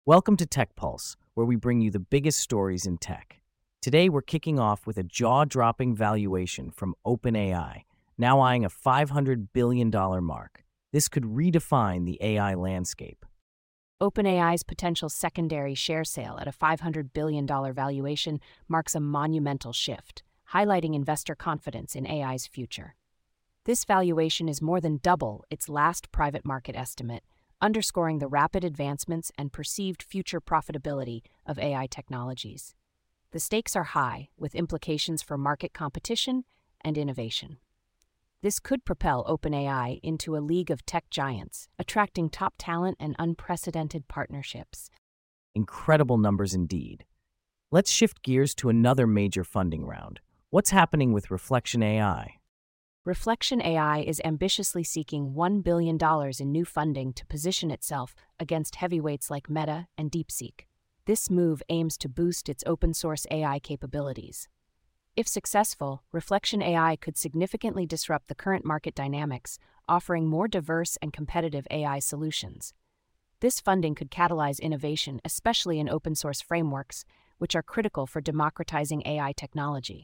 Welcome to Tech Pulse, where we bring you the biggest stories in tech. Today, we're kicking off with a jaw-dropping valuation from OpenAI, now eyeing a $500 billion mark. This could redefine the AI landscape. OpenAI's potential secondary share sale at a $500 billion valuation marks a monumental shift, highlighting investor confidence in AI's future. This valuation is more than double its last private market estimate, underscoring the rapid advancements and perceived future profitability of AI technologies. The stakes are high, with implications for market competition and innovation. This could propel OpenAI into a league of tech giants, attracting top talent and unprecedented partnerships. Incredible numbers indeed. Let's shift gears to another major funding round. What's happening with Reflection AI? Reflection AI is ambitiously seeking $1 billion in new funding to position itself against heavyweights like Meta and DeepSeek. This move aims to boost its open-source AI capabilities. If successful, Reflection AI could significantly disrupt the current market dynamics, offering more diverse and competitive AI solutions. This funding could catalyze innovation, especially in open-source frameworks, which are critical for democratizing AI technology.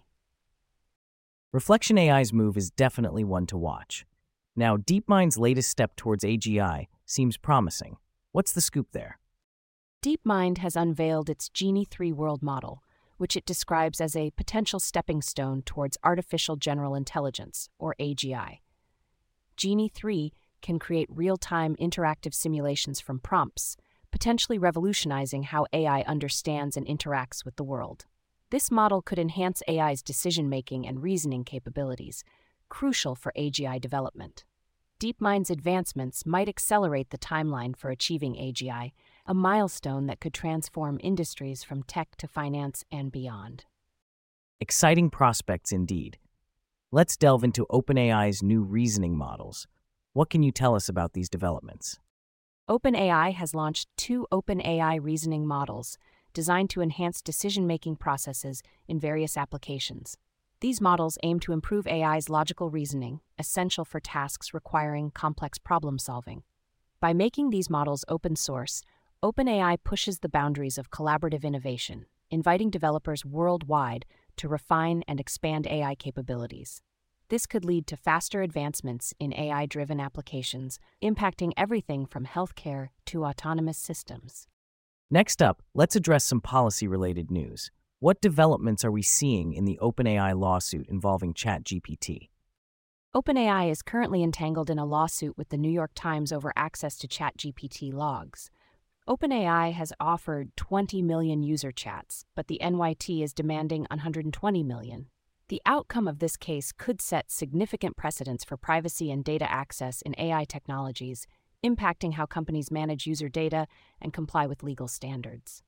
Reflection AI's move is definitely one to watch. Now, DeepMind's latest step towards AGI seems promising. What's the scoop there? DeepMind has unveiled its Genie 3 world model, which it describes as a potential stepping stone towards artificial general intelligence, or AGI. Genie 3 can create real-time interactive simulations from prompts, potentially revolutionizing how AI understands and interacts with the world. This model could enhance AI's decision-making and reasoning capabilities, crucial for AGI development. DeepMind's advancements might accelerate the timeline for achieving AGI, a milestone that could transform industries from tech to finance and beyond. Exciting prospects indeed. Let's delve into OpenAI's new reasoning models. What can you tell us about these developments? OpenAI has launched two OpenAI reasoning models designed to enhance decision-making processes in various applications. These models aim to improve AI's logical reasoning, essential for tasks requiring complex problem-solving. By making these models open source, OpenAI pushes the boundaries of collaborative innovation, inviting developers worldwide to refine and expand AI capabilities. This could lead to faster advancements in AI-driven applications, impacting everything from healthcare to autonomous systems. Next up, let's address some policy-related news. What developments are we seeing in the OpenAI lawsuit involving ChatGPT? OpenAI is currently entangled in a lawsuit with the New York Times over access to ChatGPT logs. OpenAI has offered 20 million user chats, but the NYT is demanding 120 million. The outcome of this case could set significant precedents for privacy and data access in AI technologies, impacting how companies manage user data and comply with legal standards.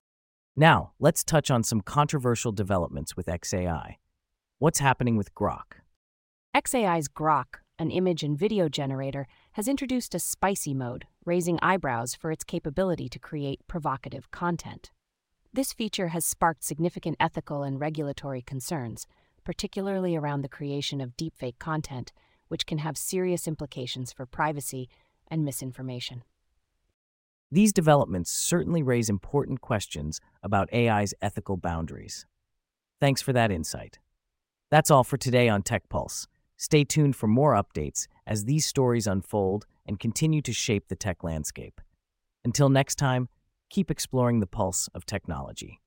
Now, let's touch on some controversial developments with xAI. What's happening with Grok? xAI's Grok, an image and video generator, has introduced a spicy mode, raising eyebrows for its capability to create provocative content. This feature has sparked significant ethical and regulatory concerns, particularly around the creation of deepfake content, which can have serious implications for privacy and misinformation. These developments certainly raise important questions about AI's ethical boundaries. Thanks for that insight. That's all for today on Tech Pulse. Stay tuned for more updates as these stories unfold and continue to shape the tech landscape. Until next time, keep exploring the pulse of technology.